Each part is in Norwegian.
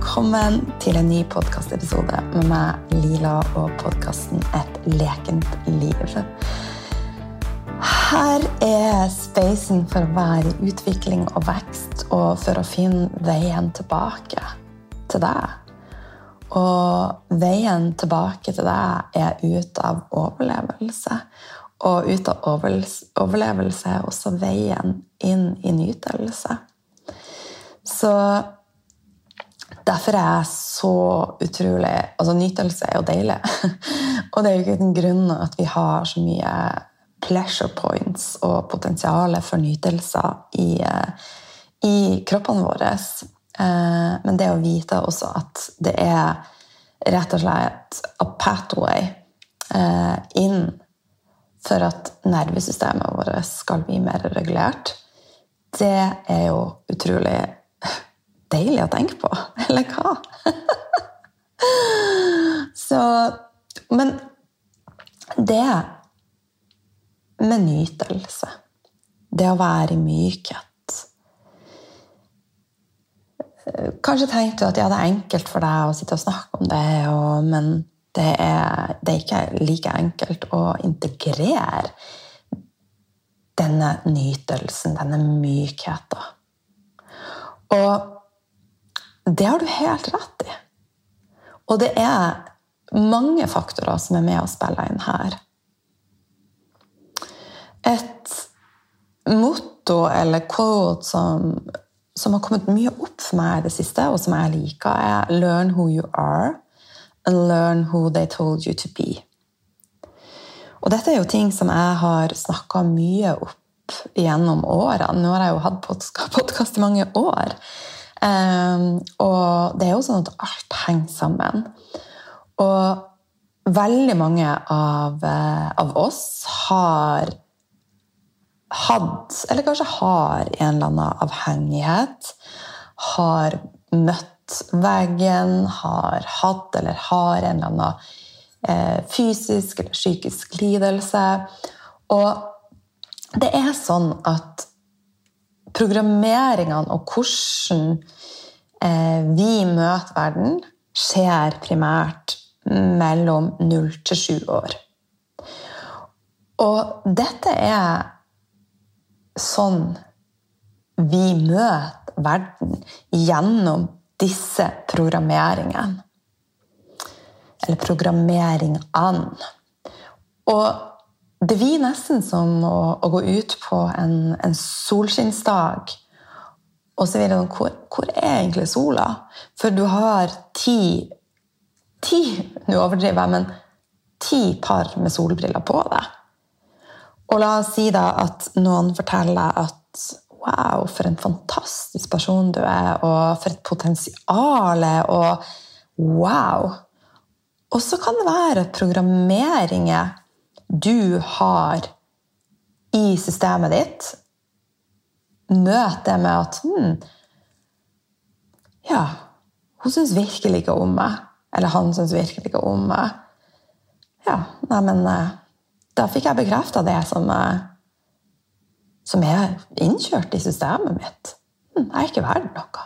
velkommen til en ny podcastepisode med meg, Lila, og podcasten Et lekent liv. Her spacen for å være i utvikling og vekst, og for å finne veien tilbake til deg. Og veien tilbake til deg ut av overlevelse. Og ut av overlevelse også veien inn i nytelse. Så derfor jeg så utrolig, altså nytelse jo deilig. Og det jo ikke en grunn at vi har så mye pleasure points og potensiale for nytelser i kroppene våre. Men det å vite også at det rett og slett a pathway inn for at nervesystemet vårt skal bli mer regulert, det jo utrolig deilig å tenke på, eller hva? Men det med nytelse, det å være i mykhet. Kanskje tenkte du at det enkelt for deg å sitte og snakke om det, men det ikke like enkelt å integrere denne nytelsen, denne mykheten. Og det har du helt rett i. Og det mange faktorer som med å spille inn her. Et motto eller quote som har kommet mye opp for meg i det siste, og som jeg liker, «Learn who you are and learn who they told you to be». Og dette jo ting som jeg har snakket mye opp gjennom årene. Nå har jeg jo hatt podcast i mange år. Og det jo sånn at alt henger sammen. Og veldig mange av oss har hatt, eller kanskje har en eller annen avhengighet, har møtt veggen, har hatt eller har en eller annen fysisk eller psykisk lidelse. Og det sånn at programmeringene og hvordan vi møter verden skjer primært mellom 0 til 7 år. Og dette sånn vi møter verden gjennom disse programmeringene. Eller programmeringene. Og det blir nesten som å gå ut på en solskinnsdag, og så vil det hvor egentlig sola? For du har 10, nå overdriver jeg, men 10 par med solbriller på deg. Og la oss si da at noen forteller at wow, for en fantastisk person du og for et potensiale, og wow. Og så kan det være programmeringer du har i systemet ditt, møt det med at ja, hun synes virkelig ikke om meg, eller han synes virkelig ikke om meg. Ja, nei, men da fikk jeg bekreftet det som innkjørt i systemet mitt. Jeg ikke verdt noe.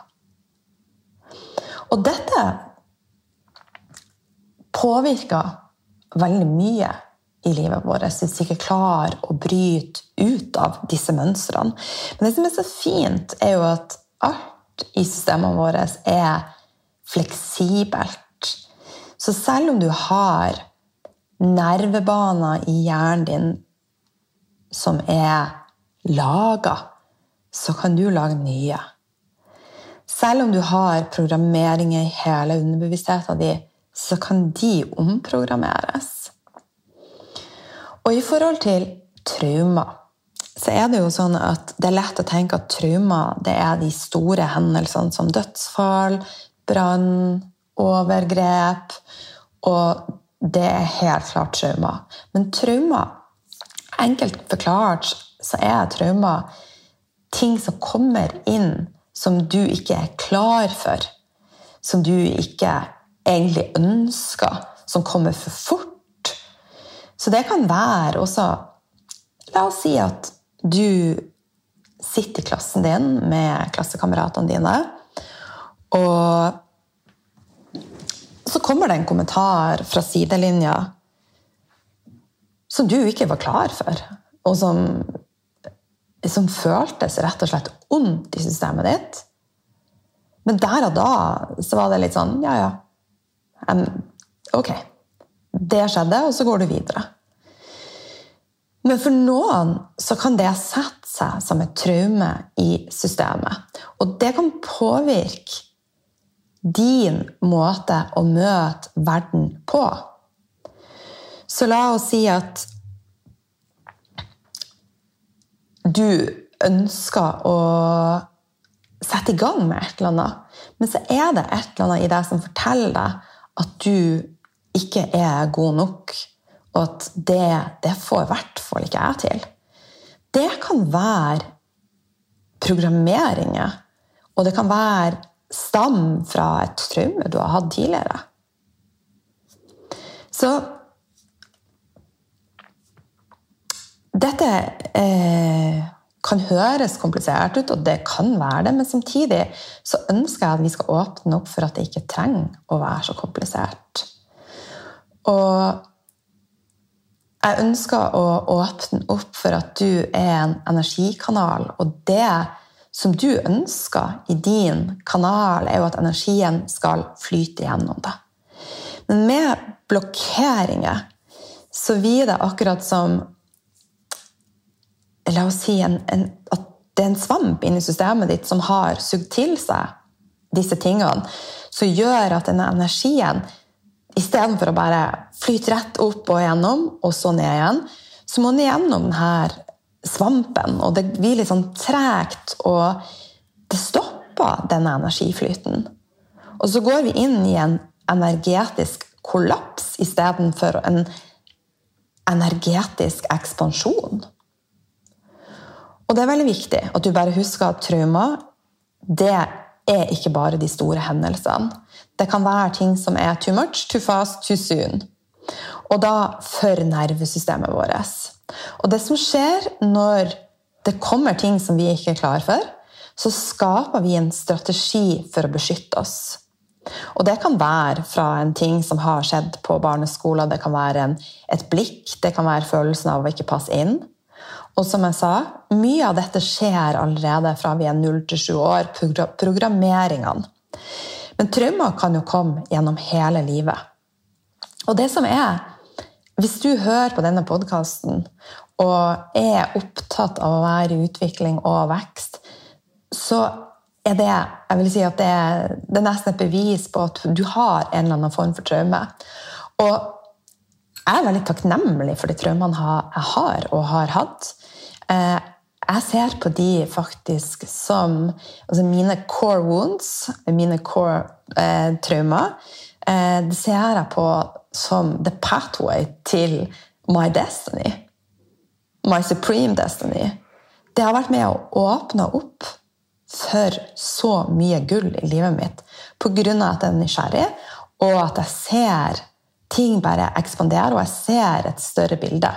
Og dette påvirker veldig mye i livet vårt, hvis vi ikke klarer å bryte ut av disse mønstrene. Men det som så fint jo at alt i systemet vårt fleksibelt. Så selv om du har nervebaner i hjernen din som laget, så kan du lage nye. Selv om du har programmeringer i hele underbevisstheten din, så kan de omprogrammeres. Og i forhold til trauma, så det jo sånn at det lett å tenke at trauma, det de store hendelsene som dødsfall, brann, overgrep, og det helt klart trauma. Men trauma, enkelt forklart, så trauma ting som kommer inn som du ikke klar for, som du ikke egentlig ønsker, som kommer for fort. Så det kan være også, la oss si at du sitter i klassen din med klassekameratene dine, og så kommer det en kommentar fra sidelinja som du ikke var klar for, og som føltes rett og slett ondt i systemet ditt. Men der og da så var det litt sånn, ja, ok, det skjedde, og så går du videre. Men for noen så kan det sette seg som et traume i systemet, og det kan påvirke din måte å møte verden på. Så la oss si at du ønsker å sette i gang med et eller annet, men så er det et eller annet i deg som forteller deg at du ikke er god nok, og at det får i hvert fall ikke jeg til. Det kan være programmeringer, og det kan være stam fra et traume du har hatt tidligere. Så dette kan høres komplisert ut, og det kan være det, men samtidig så ønsker jeg at vi skal åpne opp for at det ikke trenger å være så komplisert. Og jeg ønsker å åpne opp for at du er en energikanal, og det som du ønsker i din kanal er jo at energien skal flyte gjennom det. Men med blokkeringer så blir det akkurat som, la oss si, at det er en svamp inni systemet ditt som har sugd til seg disse tingene, som gjør at denne energien, i stedet for å bare flyte rett opp og gjennom, og så ned igjen, så må den gjennom denne svampen, og det blir litt sånn tregt, og det stopper denne energiflyten. Og så går vi inn i en energetisk kollaps i stedet for en energetisk ekspansjon. Og det er veldig viktig at du bare husker at traumer, det er ikke bare de store hendelsene. Det kan være ting som er too much, too fast, too soon. Og da for nervesystemet vårt. Og det som skjer når det kommer ting som vi ikke er klar for, så skaper vi en strategi for å beskytte oss. Og det kan være fra en ting som har skjedd på barneskolen, det kan være et blikk, det kan være følelsen av å ikke passe inn. Og som jeg sa, mye av dette skjer allerede fra vi er 0 til 7 år, programmeringene. Men traumer kan jo komme gjennom hele livet. Og det som er, hvis du hører på denne podcasten og er opptatt av å være i utvikling og vekst, så er det, jeg vil si at det er nesten et bevis på at du har en eller annen form for traume. Og jeg er veldig takknemlig for de traumene jeg har og har hatt. Jeg ser på de faktisk som mine core wounds, mine core traumer. Det ser jeg på som the pathway til my destiny. My supreme destiny. Det har vært med å åpne opp for så mye gull i livet mitt, på grunn av at jeg er nysgjerrig, og at jeg ser ting bare ekspandere, og jeg ser et større bilde.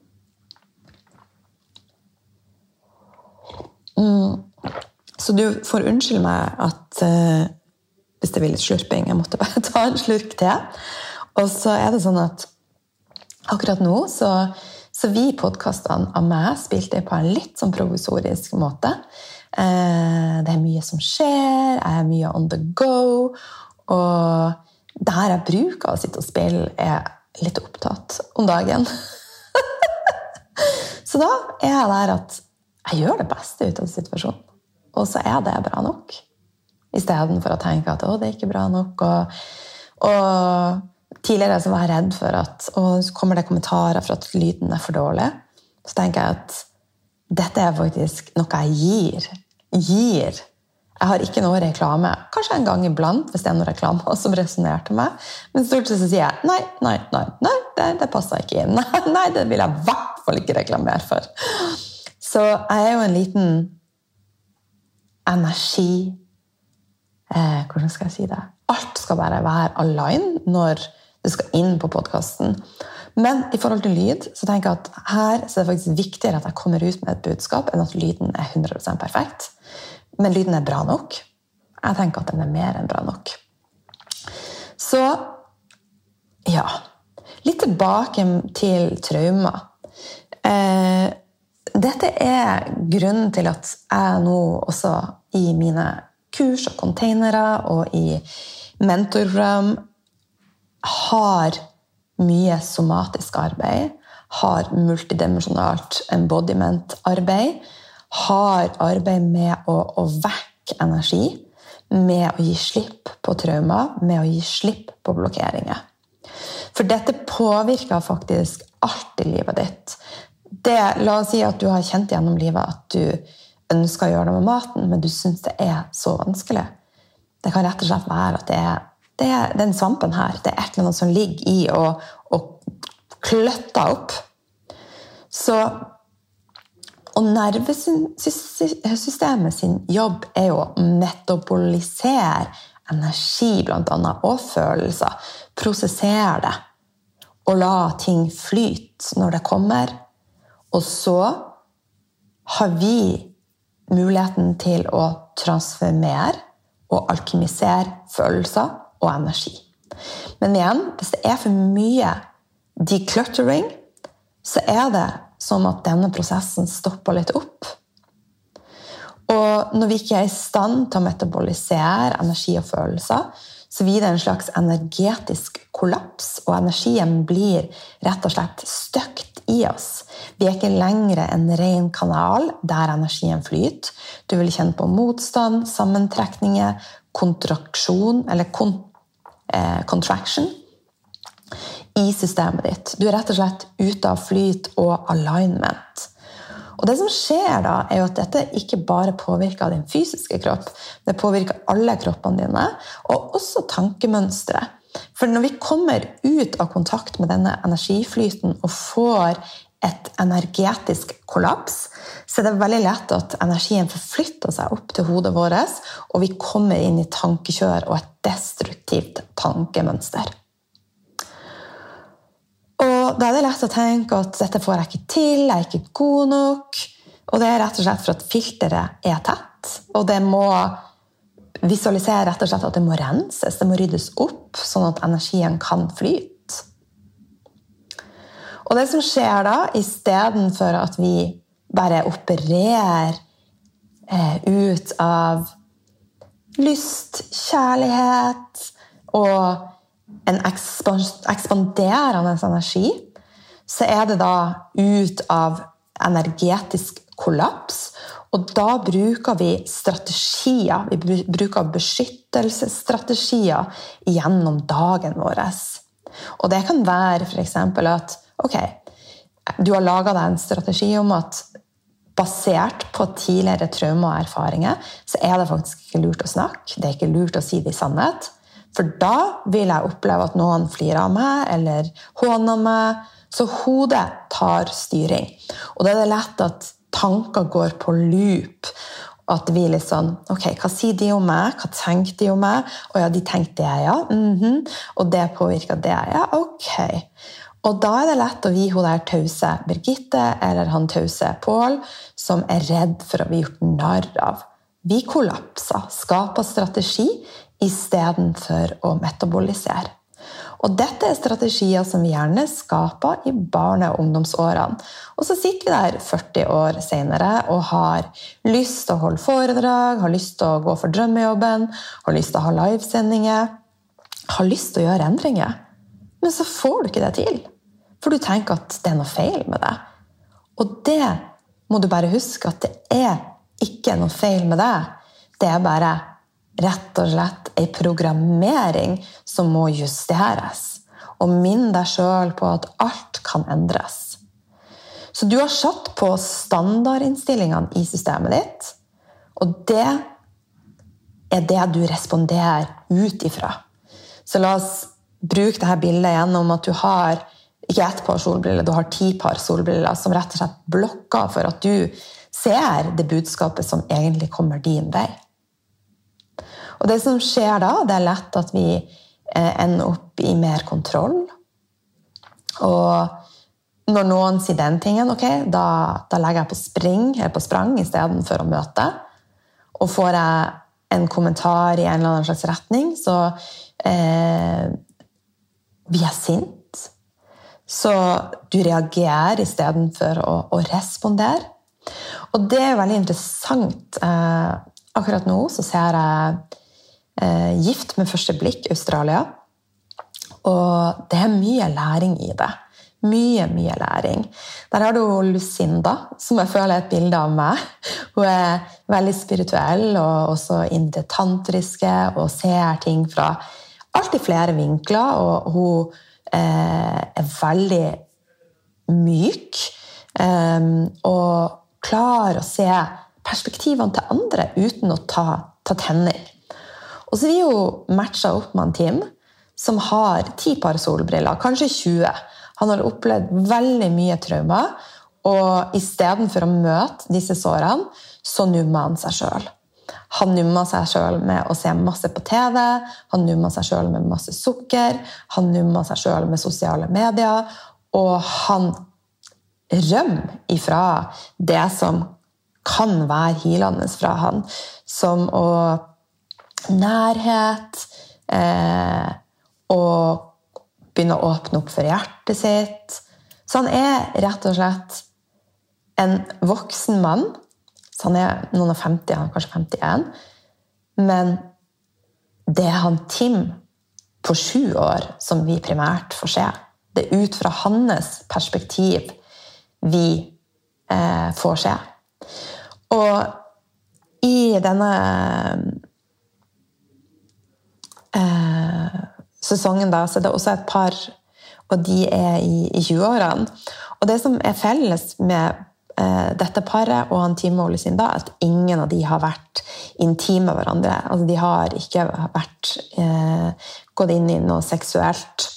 Så du får unnskylde meg at hvis det blir litt slurping, jeg måtte bare ta en slurk til. Og så er det sånn at akkurat nå så vi podcastene av meg spilte på en litt sånn provisorisk måte. Det er mye som skjer, jeg er mye on the go, og det her jeg bruker å sitte og spille er litt opptatt om dagen. Så da er jeg der at jeg gjør det beste ut av situasjonen, og så er det bra nok. I stedet for å tenke at det er ikke bra nok, og tidligere så var jeg redd for at så kommer det kommentarer for at lyden er for dårlig. Så tenker jeg at dette er faktisk noe jeg gir. Jeg har ikke noe reklame. Kanskje en gang iblant, hvis det er noe reklame som resonerte meg. Men stort sett så sier jeg, nei, det passer ikke inn. Nei, det vil jeg i hvert fall ikke reklamere for. Så jeg er jo en liten energi, hvordan skal jeg si det? Alt skal bare være align når du skal inn på podcasten. Men i forhold til lyd, så tenker jeg at her så er det faktisk viktigere at jeg kommer ut med et budskap enn at lyden er 100% perfekt. Men lyden er bra nok. Jeg tenker at den er mer enn bra nok. Så Ja, litt tilbake til trauma. Dette grunnen til at jeg nå også i mine kurs og containere og i mentorprogram har mye somatisk arbeid, har multidimensjonalt embodiment-arbeid, har arbeid med å vekke energi, med å gi slipp på trauma, med å gi slipp på blokkeringer. For dette påvirker faktisk alt i livet ditt. La oss si at du har kjent gjennom livet at du ønsker å gjøre det med maten, men du synes det så vanskelig. Det kan rett og slett være at det den svampen her, det et eller annet som ligger i og kløtter opp. Og nervesystemet sin jobb jo å metabolisere energi blant annet, og følelser, prosessere det, og la ting flyte når det kommer. Og så har vi muligheten til å transformere og alkymisere følelser og energi. Men igjen, hvis det for mye decluttering, så det som at denne prosessen stopper litt opp. Og når vi ikke i stand til å metabolisere energi og følelser, så blir det en slags energetisk kollaps, og energien blir rett og slett støkt i oss. Vi ikke lenger en ren kanal der energien flyter. Du vil kjenne på motstand, sammentrekninger, kontraksjon eller contraction i systemet ditt. Du rett og slett ute av flyt og alignment. Og det som skjer da, jo at dette ikke bare påvirker din fysiske kropp, det påvirker alle kroppene dine, og også tankemønstre. For når vi kommer ut av kontakt med denne energiflyten og får et energetisk kollaps, så det veldig lett at energien forflytter seg opp til hodet vårt, og vi kommer inn i tankekjør og et destruktivt tankemønster. Og da det lett å tenke at dette får jeg ikke til, jeg ikke god nok, og det rett og slett for at filteret tett, og det må visualisere rett og slett at det må renses, det må ryddes opp, sånn at energien kan flyte. Og det som skjer da, i stedet for at vi bare opererer ut av lyst, kjærlighet og en ekspanderende energi, så det da ut av energetisk kollaps, og da bruker vi strategier, vi bruker beskyttelsesstrategier gjennom dagen vår. Og det kan være for eksempel at, ok, du har laget deg en strategi om at basert på tidligere trauma og erfaringer, så det faktisk ikke lurt å snakke, det ikke lurt å si det i sannhet, for da vil jeg oppleve at noen flirer av meg, eller håner meg, så hodet tar styring. Og det det lett at tanker går på loop, at vi litt sånn, ok, hva sier de om meg? Hva tenker de om meg? Og ja, de tenkte det, ja. Og det påvirker det, ja. Ok. Og da det lett å gi hun der tause Birgitte, eller han tause Pål, som redd for å bli gjort narr av. Vi kollapser, skaper strategi, i stedet for å metabolisere. Og dette strategier som vi gjerne skaper i barne- og ungdomsårene. Og så sitter vi der 40 år senere og har lyst til å holde foredrag, har lyst til å gå for drømmejobben, har lyst til å ha livesendinger, har lyst til å gjøre endringer. Men så får du ikke det til, for du tenker at det noe feil med det. Og det må du bare huske at det ikke noe feil med det. Det bare rett og slett en programmering som må justeres. Og minn deg selv på at alt kan endres. Så du har satt på standardinnstillingene i systemet ditt, og det det du responderer ut ifra. Så la oss bruke dette bildet gjennom at du har ikke ett par solbriller, du har 10 par solbriller som rett og slett blokker for at du ser det budskapet som egentlig kommer din vei. Og det som skjer da, det lett at vi ender opp i mer kontroll. Og når noen sier den tingen, ok, da legger jeg på sprang i stedet for å møte. Og får jeg en kommentar i en eller annen slags retning, så vi sint, så du reagerer I stedet for å respondere. Og det veldig interessant. Akkurat nå så ser jeg Gift med første blikk Australia, og det mye læring I det. Mye læring. Der har du Lucinda, som jeg føler et bilde av meg. Hun veldig spirituell og også tantriske og ser ting fra alltid flere vinkler, og hun veldig myk og klar å se perspektivene til andre uten å ta tenning. Og så vi jo matchet opp med en Tim som har 10 par solbriller, kanskje 20. Han har opplevd veldig mye trauma, og I stedet for å møte disse sårene, så nummer han seg selv. Han nummer seg selv med å se masse på TV, han nummer seg selv med masse sukker, han nummer seg selv med sosiale medier, og han rømmer ifra det som kan være hilende fra han, som å nærhet, og begynne å åpne opp for hjertet sitt. Så han rett og slett en voksen mann, så han noen av 50, han kanskje 51, men det han Tim på 7 år som vi primært får se. Det ut fra hans perspektiv vi får se. Og I denne sesongen da, så det også et par, og de I 20-årene. Og det som felles med dette paret og han Tim og Lucinda, at ingen av de har vært intime med hverandre. Altså, de har ikke vært gått inn I noe seksuelt.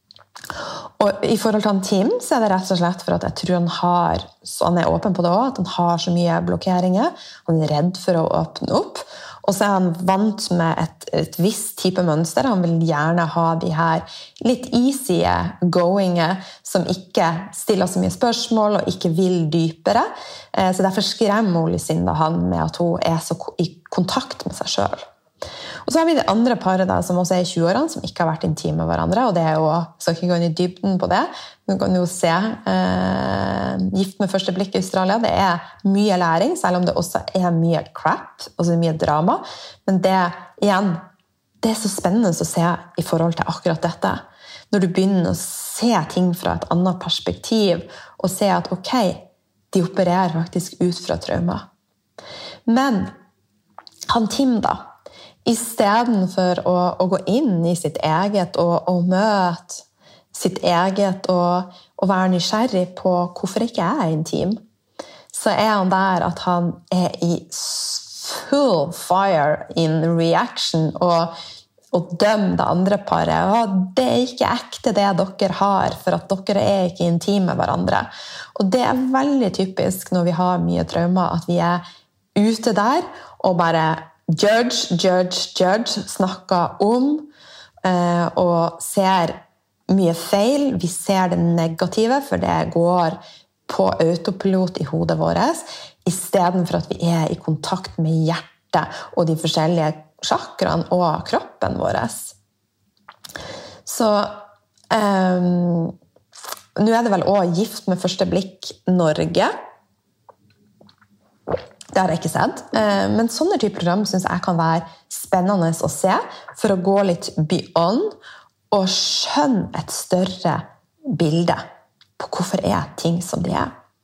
Og I forhold til han Tim, så det rett og slett for at jeg tror han åpen på det også, at han har så mye blokkeringer. Han redd for å åpne opp. Og så han vant med et visst type mønster. Han vil gjerne ha de her litt easy goinge, som ikke stiller så mye spørsmål og ikke vil dypere. Så derfor skremmer Lucinda han med at hun så I kontakt med seg selv. Og så har vi det andre paret da, som også I 20-årene, som ikke har vært intime med hverandre, og det jo, så ikke gå inn I dybden på det. Du kan jo se Gift med første blikk I Australia, det mye læring, selv om det også mye crap, altså mye drama. Men det, igjen, det så spennende å se I forhold til akkurat dette. Når du begynner å se ting fra et annet perspektiv, og se at ok, de opererer faktisk ut fra trauma. Men han Tim da, I stedet for å gå inn I sitt eget og møte sitt eget og være nysgjerrig på hvorfor ikke intim, så han der at han I full fire in reaction og dømme det andre paret. Og det ikke ekte det dere har, for at dere ikke intime med hverandre. Og det veldig typisk når vi har mye trauma, at vi ute der og bare judge, snakker om og ser mye feil. Vi ser det negative, for det går på autopilot I hodet vårt, I stedet for at vi I kontakt med hjertet og de forskjellige chakraene og kroppen vår. Så nå det vel også Gift med første blikk Norge. Det har jeg ikke sett, men sånne typer program synes jeg kan være spennende å se, for å gå litt beyond og skjønne et større bilde på hvorfor ting som de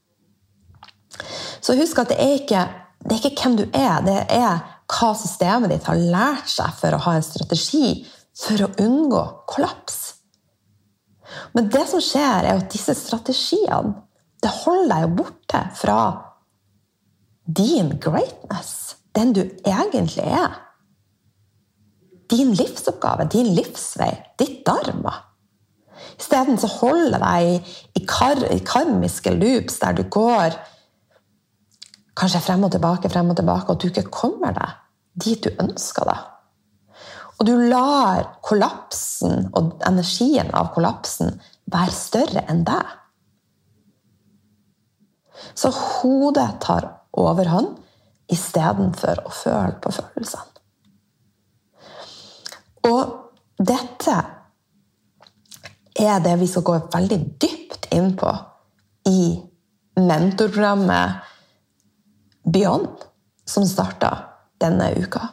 Så husk at det ikke hvem du det hva systemet ditt har lært seg for å ha en strategi for å unngå kollaps. Men det som skjer at disse strategiene, det holder deg jo borte fra din greatness, den du egentlig din livsoppgave, din livsvei, ditt dharma. I stedet så holder deg I karmiske loops der du går kanskje frem og tilbake, og du ikke kommer deg dit du ønsker deg. Og du lar kollapsen og energien av kollapsen være større enn deg. Så hodet tar overhånd I stedet for å føle på følelsene. Og dette det vi skal gå veldig dypt inn på i mentorprogrammet Beyond, som startet denne uka.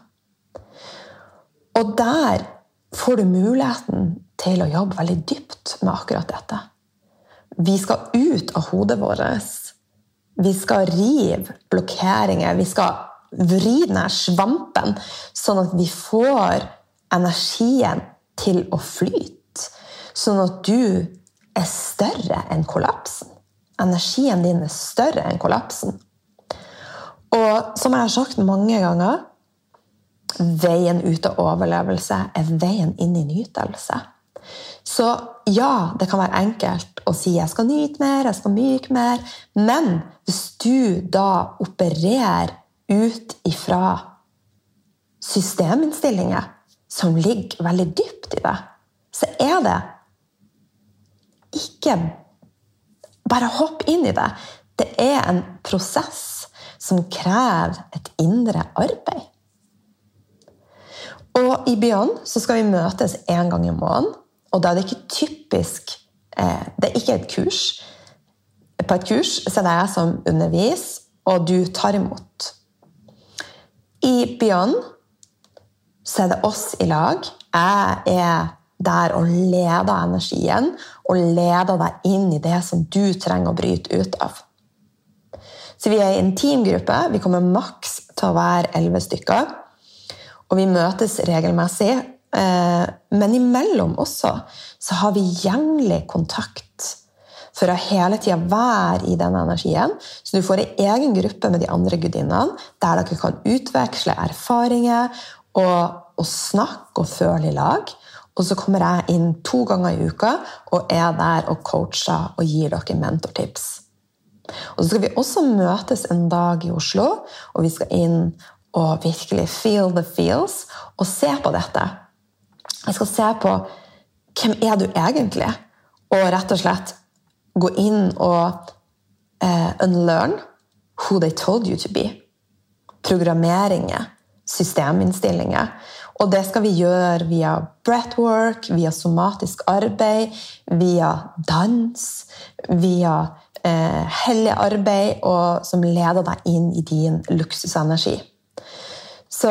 Og der får du muligheten til å jobbe veldig dypt med akkurat dette. Vi skal ut av hodet vårt. Vi skal rive blokkeringer. Vi skal vri denne svampen, sånn at vi får energien til å flyte. Sånn at du større enn kollapsen. Energien din større enn kollapsen. Og som jeg har sagt mange ganger, veien ut av overlevelse veien inn i nytelse. Så ja, det kan være enkelt å si jeg skal nyte mer, jeg skal myke mer, men hvis du da opererer ut ifra systeminnstillinger som ligger veldig dypt i det, så det ikke bare hopp inn i det. Det en prosess som krever et indre arbeid. Og i Beyond så skal vi møtes en gang i måneden, og da det ikke typisk, det ikke et kurs. På et kurs så det jeg som undervis, og du tar imot. I Beyond så det oss i lag. Jeg der og leder energien, og leder deg inn i det som du trenger å bryte ut av. Så vi en teamgruppe, vi kommer maks til å være 11 stykker, og vi møtes regelmessig, men imellom også så har vi jevnlig kontakt for å hele tiden være i den energien, så du får en egen gruppe med de andre gudinnene, der dere kan utveksle erfaringer og snakke og føle i lag, og så kommer jeg inn 2 ganger i uka og der og coacher og gir dere mentortips. Og så skal vi også møtes en dag i Oslo, og vi skal inn og virkelig feel the feels, og se på dette. Jeg skal se på hvem du egentlig, og rett og slett gå inn og unlearn who they told you to be. Programmeringer, systeminnstillinger. Og det skal vi gjøre via breathwork, via somatisk arbeid, via dans, via hellig arbeid, og som leder deg inn i din luksusenergi. Så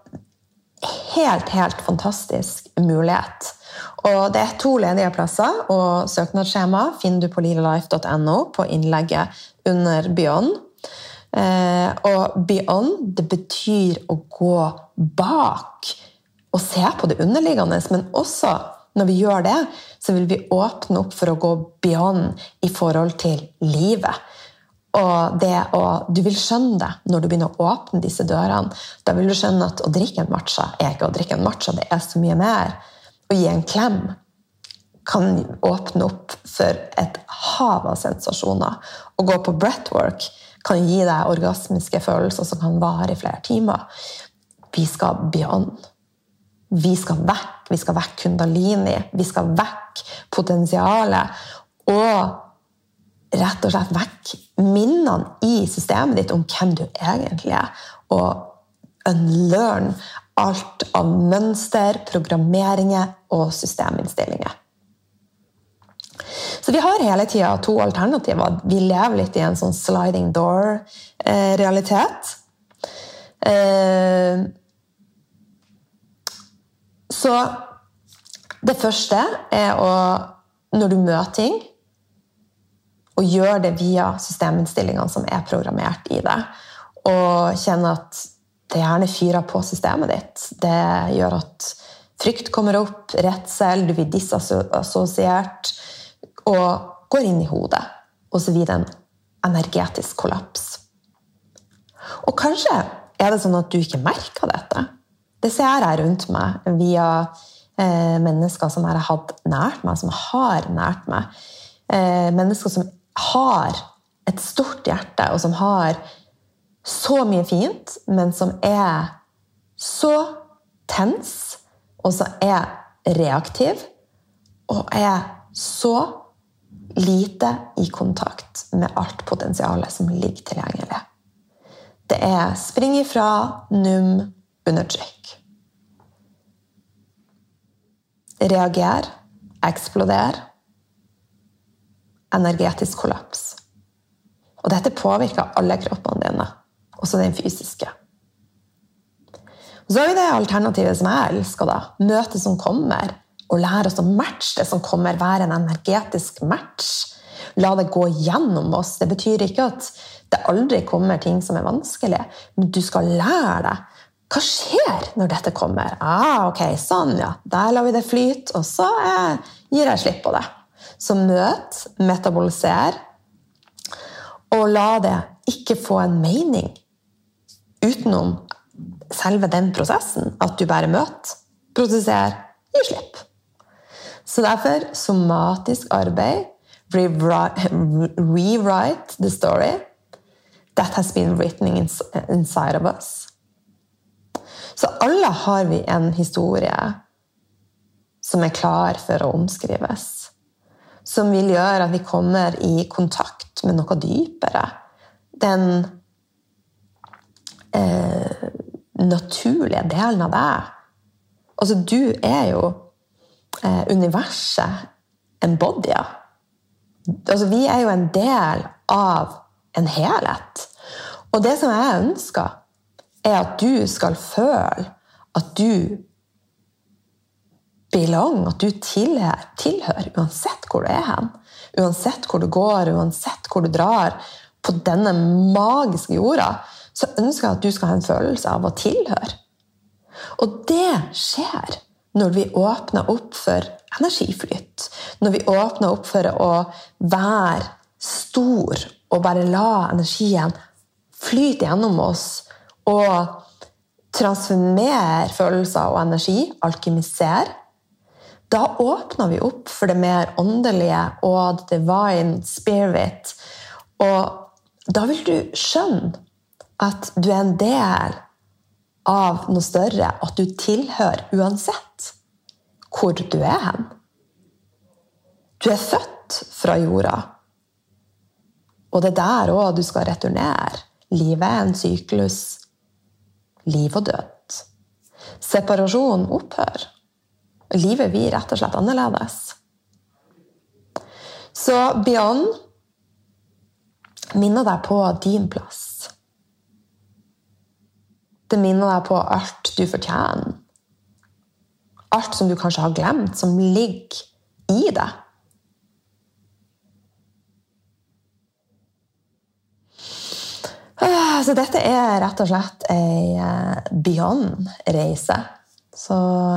helt fantastisk mulighet. Og det 2 ledige plasser, og søknadsskjema finner du på lilalife.no på innlegget under Beyond. Og Beyond, det betyr å gå bak og se på det underliggende, men også når vi gjør det, så vil vi åpne opp for å gå beyond i forhold til livet. Og du vil skjønne det når du begynner å åpne disse dørene. Da vil du skjønne at å drikke en matcha ikke å drikke en matcha, det så mye mer. Å gi en klem kan åpne opp for et hav av sensasjoner. Å gå på breathwork kan gi deg orgasmiske følelser som kan vare i flere timer. Vi skal beyond. Vi skal vekk kundalini, vi skal vekk potensialet, og rett og slett vekk minnene i systemet ditt om hvem du egentlig og unlearn alt av mønster, programmeringer og systeminnstillinger. Så vi har hele tiden 2 alternativer. Vi lever litt i en sånn sliding door-realitet. Så det første å, når du møter ting, og gjør det via systeminnsstillingene som programmert i det, og kjenne at det gjerne fyrer på systemet ditt. Det gjør at frykt kommer opp, redsel, du blir disassosiert, og går inn i hodet, og så videre en energetisk kollaps. Og kanskje det sånn at du ikke merker dette. Det ser jeg rundt meg via mennesker som jeg har hatt nært meg, som har nært meg. Mennesker som har et stort hjerte, og som har så mye fint, men som så tens, og som reaktiv, og så lite i kontakt med alt potensialet som ligger tilgjengelig. Det spring ifra, num, undertrykk. Reager, eksploder, energetisk kollaps. Og dette påvirker alle kroppene dine, også den fysiske. Og så har vi det alternativet som jeg elsker da, møtet som kommer, og lære oss å matche det som kommer, være en energetisk match. La det gå gjennom oss. Det betyr ikke at det aldri kommer ting som vanskelig, men du skal lære deg. Hva skjer når dette kommer? Ok, sånn ja. Der lar vi det flyte, og så gir jeg slipp på det. Så møt, metaboliser, og la det ikke få en mening utenom selve den prosessen, at du bare møter, prosesser, gir slipp. Så derfor, somatisk arbeid, rewrite the story that has been written inside of us. Så alle har vi en historie som klar for å omskrives, som vil gjøre at vi kommer i kontakt med noe dypere. Den naturlige delen av deg. Altså, du jo universet, en body. Altså, vi jo en del av en helhet. Og det som jeg ønsker, at du skal føle at du belong, at du tilhører, uansett hvor du hen, uansett hvor du går, uansett hvor du drar på denne magiske jorda, så ønsker jeg at du skal ha en følelse av å tilhøre. Og det skjer når vi åpner opp for energiflytt, når vi åpner opp for å være stor og bare la energien flyte gjennom oss og transformere følelser og energi, alkymisere. Da åpner vi opp for det mer åndelige og divine spirit, og da vil du skjønne at du en del av noe større, at du tilhører uansett hvor du hen. Du født fra jorda, og det der også du skal returnere. Livet en syklus, liv og død. Separasjon opphør. Livet blir rett og slett annerledes. Så Beyond minner deg på din plass. Det minner deg på alt du fortjener. Alt som du kanskje har glemt, som ligger i deg. Så dette rett og slett en Beyond-reise. Så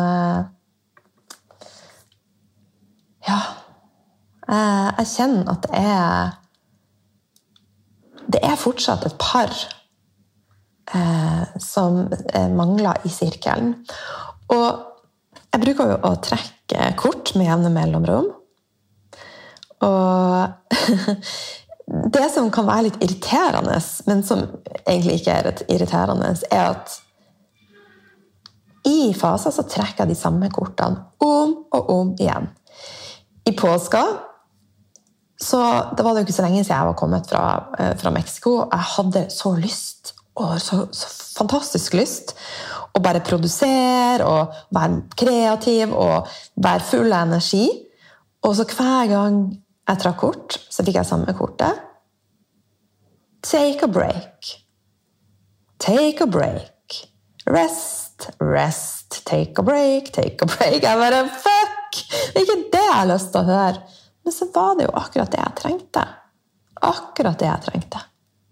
ja, jeg kjenner at det fortsatt et par som mangler i sirkelen. Og jeg bruker jo å trekke kort med jevne mellomrom. Og det som kan være litt irriterende, men som egentlig ikke et irriterende, at i faser så trekker jeg de samme kortene om og om igjen. I påska, så det var det jo ikke så lenge siden jeg var kommet fra Mexico. Jeg hadde så lyst, og så fantastisk lyst, å bare produsere, og være kreativ, og være full av energi. Og så hver gang jeg trakk kort, så fikk jeg samme kortet. Take a break. Take a break. Rest, rest. Take a break, take a break. Jeg bare, fuck! Det ikke det jeg har lyst til å høre. Men så var det jo akkurat det jeg trengte. Akkurat det jeg trengte.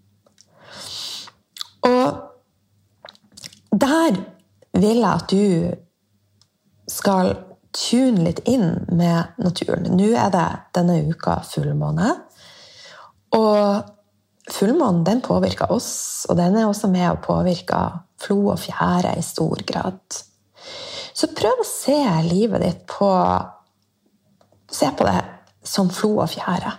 Og der vil jeg at du skal tune litt inn med naturen. Nå det denne uka fullmåne, og fullmånen den påvirker oss, og den også med å påvirke flo og fjære i stor grad. Så prøv å se livet ditt se på det som flo og fjære.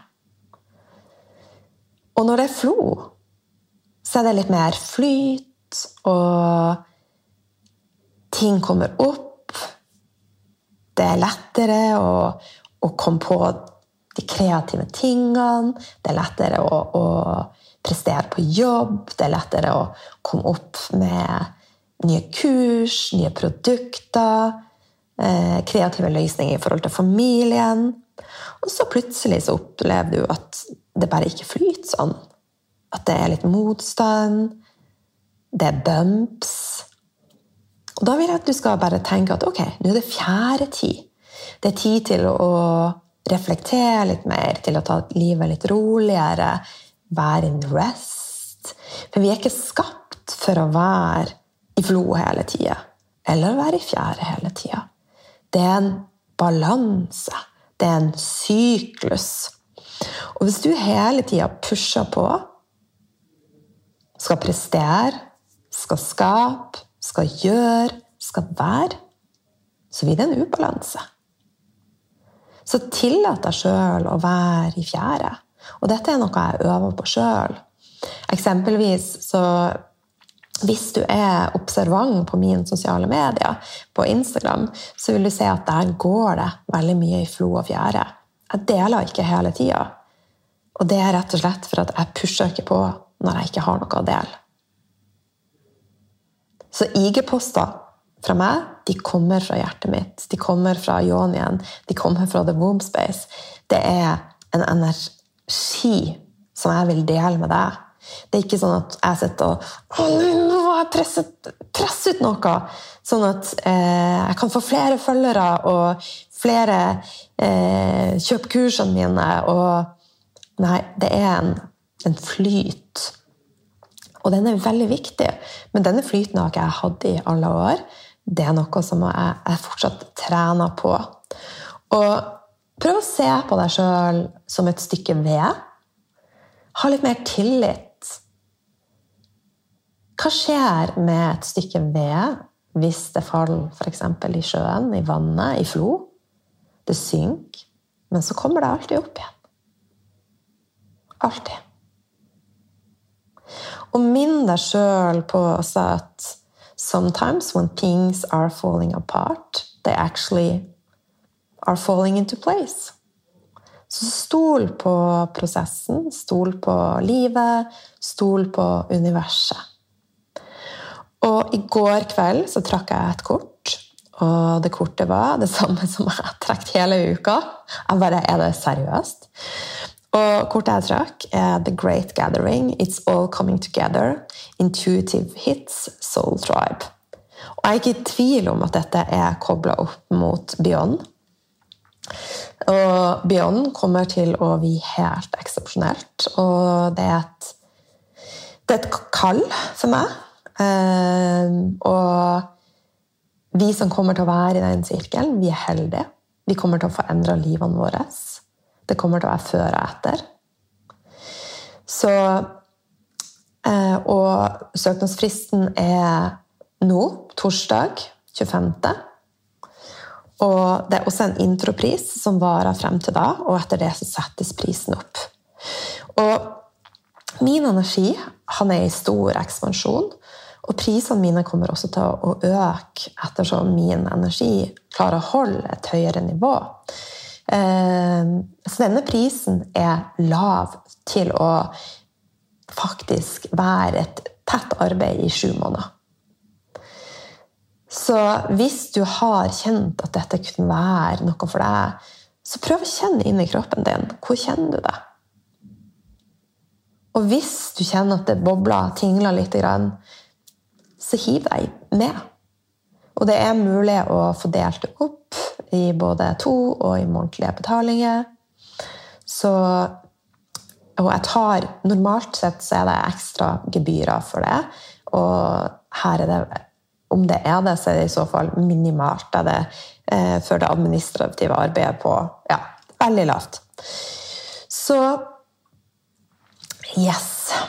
Og når det flo, så det litt mer flyt, og ting kommer opp. Det lettere å komme på de kreative tingene. Det lettere å prestere på jobb. Det lettere å komme opp med nye kurs, nye produkter, kreative løsninger i forhold til familien. Og så plutselig så opplever du at det bare ikke flyter sånn. At det litt motstand, det bumps. Og da vil jeg at du skal bare tenke at ok, nå det 4. tid. Det tid til å reflektere litt mer, til å ta livet litt roligere, være in rest. For vi ikke skapt for å være i flow hele tiden, eller være i 4. hele tiden. Det en balanse, det en syklus. Og hvis du hele tiden pusher på, skal prestere, skal skape, skal gjøre, skal være, så blir det en ubalanse. Så tillat deg selv å være i 4. Og dette noe jeg øver på selv. Eksempelvis, så hvis du observant på mine sosiale medier, på Instagram, så vil du se at der går det veldig mye i flow og 4. Jeg deler ikke hele tiden. Og det rett og slett for at jeg pusher ikke på når jeg ikke har noe å dele. Så IG-poster fra meg, de kommer fra hjertet mitt, de kommer fra yonien, de kommer fra the womb space. Det en energi som jeg vil dele med deg. Det ikke sånn at jeg sitter og nå har jeg presset ut noe, sånn at jeg kan få flere følgere og flere kjøpe kursene mine. Og nei, det en flyt. Og den veldig viktig. Men denne flyten har ikke jeg hatt i alle år. Det noe som jeg fortsatt trener på. Og prøv å se på deg selv som et stykke ved. Ha litt mer tillit. Hva skjer med et stykke ved hvis det faller for eksempel i sjøen, i vannet, i flo? Det synker, men så kommer det alltid opp igjen. Alltid. Og minn deg selv på også at sometimes when things are falling apart, they actually are falling into place. Så stol på prosessen, stol på livet, stol på universet. Og i går kveld så trakk jeg et kort, og det kortet var det samme som jeg har trekket hele uka. Jeg bare, det seriøst? Og kortet jeg trakk The Great Gathering, It's All Coming Together, Intuitive Hits, Soul Tribe. Og jeg ikke i tvil om at dette koblet opp mot Beyond. Og Beyond kommer til å bli helt eksepsjonelt, og det et kall for meg. Og vi som kommer til å være i den sirkelen, vi heldige. Vi kommer til å få endret livene våre. Det kommer til å være før og etter. Så, og søknadsfristen nå, torsdag, 25. Og det også en intropris som varer frem til da, og etter det så settes prisen opp. Og min energi, han i stor ekspansjon, og prisene mine kommer også til å øke ettersom min energi klarer å holde et høyere nivå. Så denne prisen lav til å faktisk være et tett arbeid i 7 måneder. Så hvis du har kjent at dette kunne være noe for deg, så prøv å kjenne inn i kroppen din. Hvor kjenner du det? Og hvis du kjenner at det bobler, tingler litt, så hiv deg med. Og det mulig å få delt det opp i både 2 og i månedlige betalinger. Og jeg tar, normalt sett så det ekstra gebyrer for det, og her det, om det det, så det i så fall minimalt, det for det administrative arbeidet på, veldig lavt. Så, yes.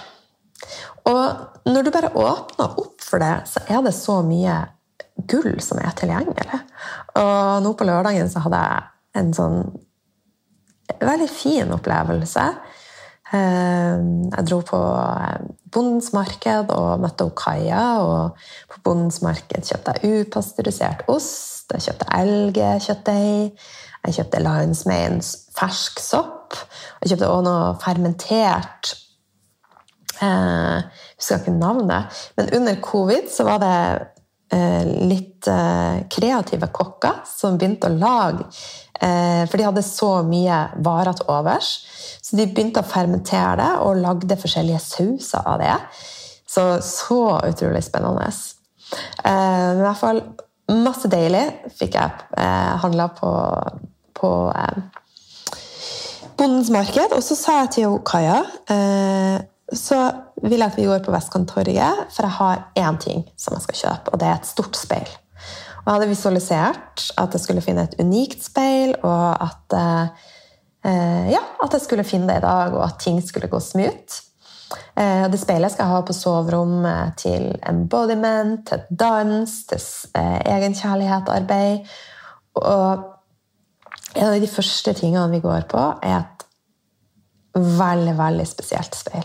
Og når du bare åpner opp for det, så det så mye gull som tilgjengelig. Og nå på lørdagen så hadde jeg en sånn veldig fin opplevelse. Jeg dro på Bondens marked og møtte Kaja, og på Bondens marked kjøpte jeg upasteurisert ost, jeg kjøpte elgkjøttdeig, jeg kjøpte Lion's Manes fersk sopp, jeg kjøpte også noe fermentert, jeg husker ikke navnet, men under covid så var det litt kreative kokker som begynte å lage, for de hadde så mye varer til overs, så de begynte å fermentere det og lagde forskjellige sauser av det. Så utrolig spennende. Men i hvert fall masse deilig fikk jeg handlet på Bondens marked, og så sa jeg til Kaja, så vil jeg at vi går på Vestkanttorget, for jeg har en ting som jeg skal kjøpe, og det er et stort speil. Og jeg hadde visualisert at jeg skulle finne et unikt speil, og at jeg skulle finne det i dag, og at ting skulle gå smooth. Det speilet skal jeg ha på soverom til embodiment, til dans, til egenkjærlighetarbeid. Og en av de første tingene vi går på er et veldig, veldig spesielt speil.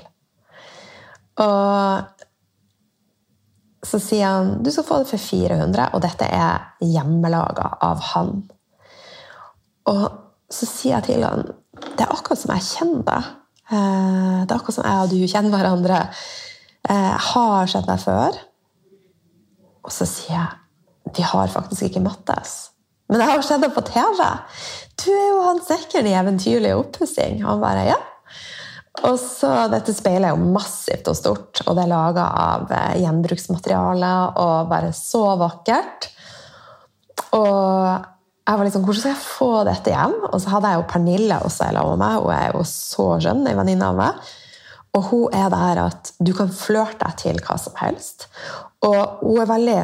Og så sier han, du skal få det for 400, og dette er hjemmelaget av han. Og så sier jeg til han, det er akkurat som jeg kjenner deg. Det er akkurat som jeg og du kjenner hverandre. Jeg har sett deg før. Og så sier jeg, vi har faktisk ikke møttes. Men jeg har sett deg på TV. Du er jo han Sekkeren i eventyrlige oppussing. Han bare, ja. Og så, dette speilet er jo massivt og stort, og det er laget av gjenbruksmateriale, og bare så vakkert. Og jeg var liksom, hvordan skal jeg få dette hjem? Og så hadde jeg jo Pernille også i lag med meg. Hun er jo så skjønn, en venninne av meg. Og hun er der at du kan flørte deg til hva som helst. Og hun er veldig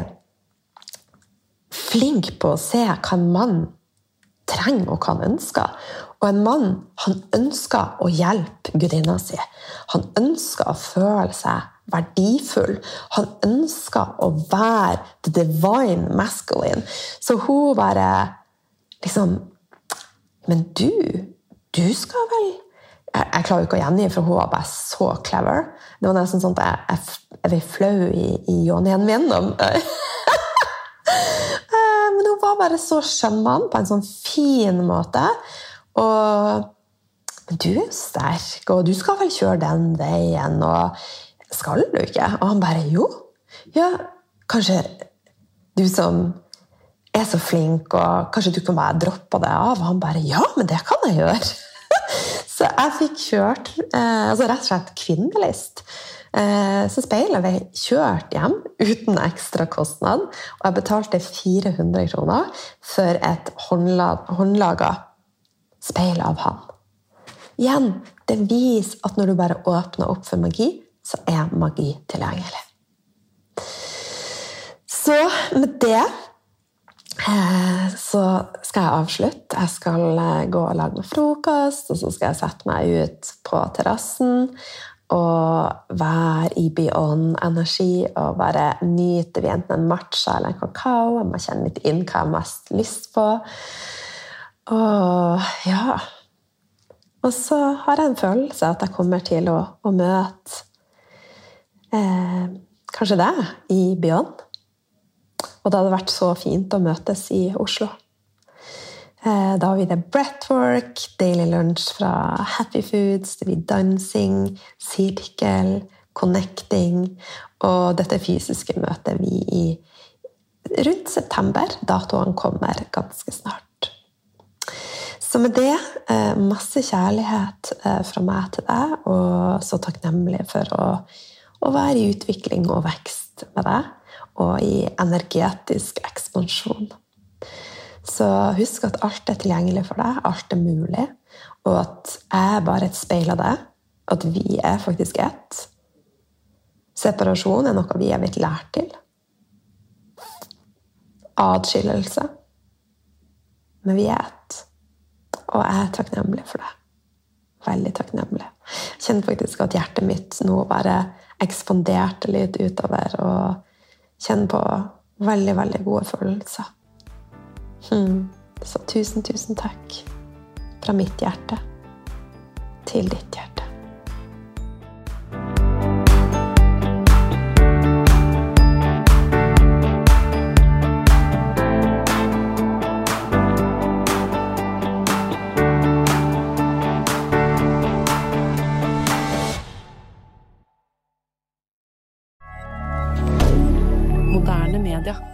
flink på å se hva en mann trenger og hva han ønsker. Og en mann, han ønsker å hjelpe gudinna si. Han ønsker å føle seg verdifull. Han ønsker å være the divine masculine. Så hun bare liksom, men du skal vel... Jeg klarer ikke å gjengi, for hun var bare så clever. Det var nesten sånn at jeg ble flau i jonien min. Men hun var bare så skjønnmann på en sånn fin måte. Men du er jo sterk, og du skal vel kjøre den veien, og skal du ikke? Og han bare, jo. Ja, kanskje du som er så flink, og kanskje du kan bare droppe det av. Og han bare, ja, men det kan jeg gjøre. Så jeg fikk kjørt, altså rett og slett kvinnelist. Så speilet ble kjørt hjem uten ekstra kostnad, og jeg betalte 400 kroner for et håndlaget speil av han. Igjen, det viser at når du bare åpner opp for magi, så er magi tilgjengelig. Så med det så skal jeg avslutte. Jeg skal gå og lage meg frokost, og så skal jeg sette meg ut på terrassen og være i beyond-energi og bare nyte enten en matcha eller en kakao. Jeg må kjenne litt inn hva jeg har mest lyst på. Og ja, og så har jeg en følelse at jeg kommer til å møte kanskje deg i Beyond. Og det hadde vært så fint å møtes i Oslo. Da har vi det breathwork, daily lunch fra Happy Foods, det blir dansing, sirkel, connecting, og dette fysiske møtet vi i rundt september. Datoen kommer ganske snart. Så med det, masse kjærlighet fra meg til deg, og så takknemlig for å være i utvikling og vekst med deg, og i energetisk ekspansjon. Så husk at alt er tilgjengelig for deg, alt er mulig, og at jeg er bare et speil av deg, at vi er faktisk ett. Separasjon er noe vi er blitt lært til. Adskillelse. Men vi er ett. Og jeg er takknemlig for det. Veldig takknemlig. Jeg kjenner faktisk at hjertet mitt nå bare ekspanderte litt utover, og kjenner på veldig, veldig gode følelser. Så tusen takk fra mitt hjerte til ditt hjerte. Moderne media.